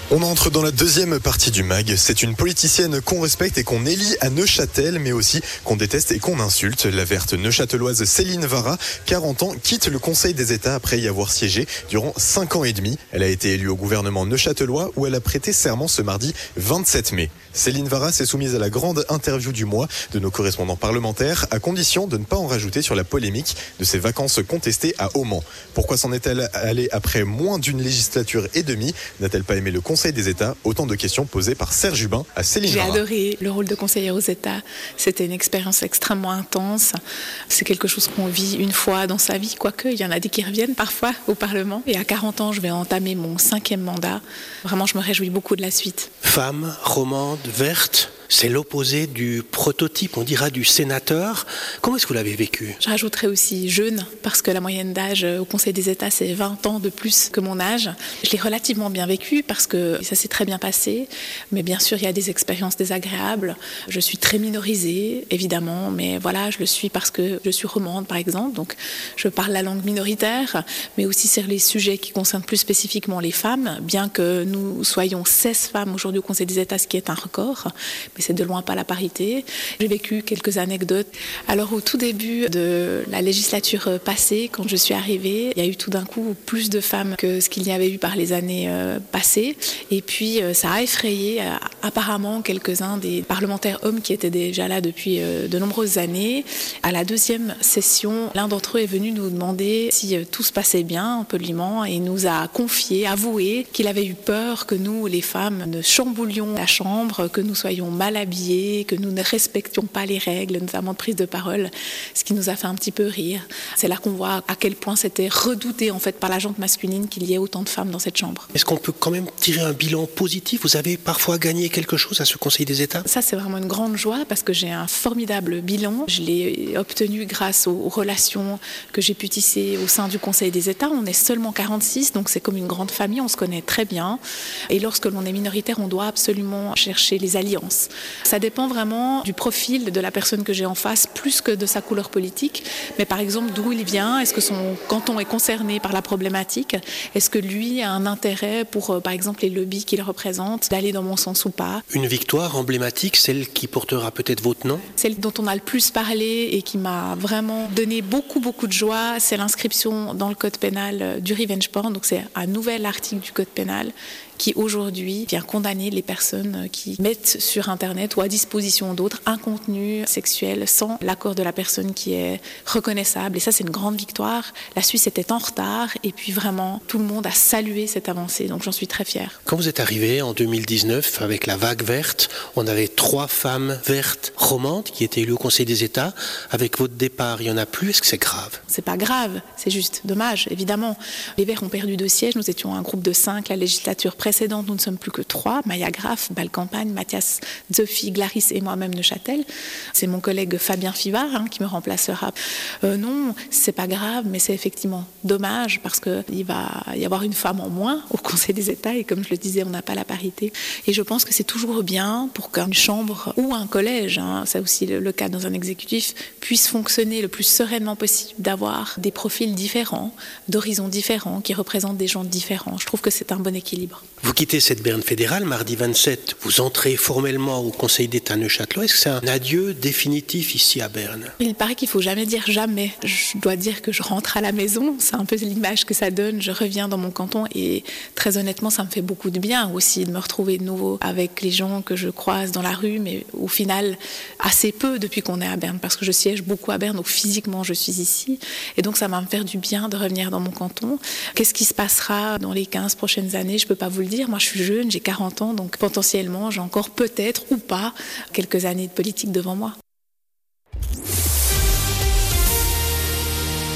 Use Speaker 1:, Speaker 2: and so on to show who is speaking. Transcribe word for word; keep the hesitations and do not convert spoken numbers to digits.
Speaker 1: On entre dans la deuxième partie du mag. C'est une politicienne qu'on respecte et qu'on élit à Neuchâtel, mais aussi qu'on déteste et qu'on insulte. La verte neuchâteloise Céline Vara, quarante ans, quitte le Conseil des États après y avoir siégé durant cinq ans et demi. Elle a été élue au gouvernement neuchâtelois où elle a prêté serment ce mardi vingt-sept mai. Céline Vara s'est soumise à la grande interview du mois de nos correspondants parlementaires, à condition de ne pas en rajouter sur la polémique de ses vacances contestées à Auman. Pourquoi s'en est-elle allée après moins d'une législature et demie? N'a-t-elle pas aimé le Conseil des États? Autant de questions posées par Serge Hubin à Céline Vara.
Speaker 2: J'ai adoré le rôle de conseillère aux États. C'était une expérience extrêmement intense. C'est quelque chose qu'on vit une fois dans sa vie, quoique il y en a des qui reviennent parfois au Parlement. Et à quarante ans, je vais entamer mon cinquième mandat. Vraiment, je me réjouis beaucoup de la suite.
Speaker 3: Femme, romande, verte, c'est l'opposé du prototype, on dira, du sénateur. Comment est-ce que vous l'avez vécu?
Speaker 2: Je rajouterais aussi jeune, parce que la moyenne d'âge au Conseil des États, c'est vingt ans de plus que mon âge. Je l'ai relativement bien vécu parce que ça s'est très bien passé. Mais bien sûr, il y a des expériences désagréables. Je suis très minorisée, évidemment, mais voilà, je le suis parce que je suis romande, par exemple. Donc, je parle la langue minoritaire, mais aussi sur les sujets qui concernent plus spécifiquement les femmes, bien que nous soyons seize femmes aujourd'hui au Conseil des États, ce qui est un record. Mais c'est de loin pas la parité. J'ai vécu quelques anecdotes. Alors au tout début de la législature passée, quand je suis arrivée, il y a eu tout d'un coup plus de femmes que ce qu'il y avait eu par les années passées. Et puis ça a effrayé apparemment quelques-uns des parlementaires hommes qui étaient déjà là depuis de nombreuses années. À la deuxième session, l'un d'entre eux est venu nous demander si tout se passait bien, poliment, et nous a confié, avoué qu'il avait eu peur que nous, les femmes, ne chamboulions la chambre, que nous soyons mal habillés, que nous ne respections pas les règles, notamment de prise de parole, ce qui nous a fait un petit peu rire. C'est là qu'on voit à quel point c'était redouté en fait par la gente masculine qu'il y ait autant de femmes dans cette chambre.
Speaker 3: Est-ce qu'on peut quand même tirer un bilan positif? Vous avez parfois gagné quelque chose à ce Conseil des États?
Speaker 2: Ça, c'est vraiment une grande joie parce que j'ai un formidable bilan. Je l'ai obtenu grâce aux relations que j'ai pu tisser au sein du Conseil des États. On est seulement quarante-six, donc c'est comme une grande famille, on se connaît très bien. Et lorsque l'on est minoritaire, on doit absolument chercher les alliances. Ça dépend vraiment du profil de la personne que j'ai en face, plus que de sa couleur politique. Mais par exemple, d'où il vient? Est-ce que son canton est concerné par la problématique? Est-ce que lui a un intérêt pour, par exemple, les lobbies qu'il représente, d'aller dans mon sens ou pas?
Speaker 3: Une victoire emblématique, celle qui portera peut-être votre nom?
Speaker 2: Celle dont on a le plus parlé et qui m'a vraiment donné beaucoup, beaucoup de joie, c'est l'inscription dans le code pénal du revenge porn. Donc c'est un nouvel article du code pénal qui aujourd'hui vient condamner les personnes qui mettent sur Internet ou à disposition d'autres un contenu sexuel sans l'accord de la personne qui est reconnaissable. Et ça, c'est une grande victoire. La Suisse était en retard et puis vraiment, tout le monde a salué cette avancée. Donc j'en suis très fière.
Speaker 3: Quand vous êtes arrivée en deux mille dix-neuf avec la vague verte, on avait trois femmes vertes romandes qui étaient élues au Conseil des États. Avec votre départ, il n'y en a plus. Est-ce que c'est grave?
Speaker 2: C'est pas grave, c'est juste dommage, évidemment. Les Verts ont perdu deux sièges. Nous étions un groupe de cinq. La législature précédente, nous ne sommes plus que trois. Maya Graff, Bâle-Campagne, Mathias Zophy, Glaris et moi-même Neuchâtel. C'est mon collègue Fabien Fivard hein, qui me remplacera. Euh, non, c'est pas grave, mais c'est effectivement dommage parce qu'il va y avoir une femme en moins au Conseil des États et comme je le disais, on n'a pas la parité. Et je pense que c'est toujours bien pour qu'une chambre ou un collège, hein, c'est aussi le, le cas dans un exécutif, puisse fonctionner le plus sereinement possible, d'avoir des profils différents, d'horizons différents, qui représentent des gens différents. Je trouve que c'est un bon équilibre.
Speaker 3: Vous quittez cette berne fédérale, mardi vingt-sept, vous entrez formellement au Conseil d'État neuchâtelois. Est-ce que c'est un adieu définitif ici à Berne?
Speaker 2: Il paraît qu'il ne faut jamais dire jamais. Je dois dire que je rentre à la maison, c'est un peu l'image que ça donne. Je reviens dans mon canton et très honnêtement, ça me fait beaucoup de bien aussi de me retrouver de nouveau avec les gens que je croise dans la rue, mais au final, assez peu depuis qu'on est à Berne, parce que je siège beaucoup à Berne, donc physiquement, je suis ici. Et donc, ça va me faire du bien de revenir dans mon canton. Qu'est-ce qui se passera dans les quinze prochaines années? Je ne peux pas vous le dire. Moi, je suis jeune, j'ai quarante ans, donc potentiellement, j'ai encore peut-être ou pas quelques années de politique devant moi.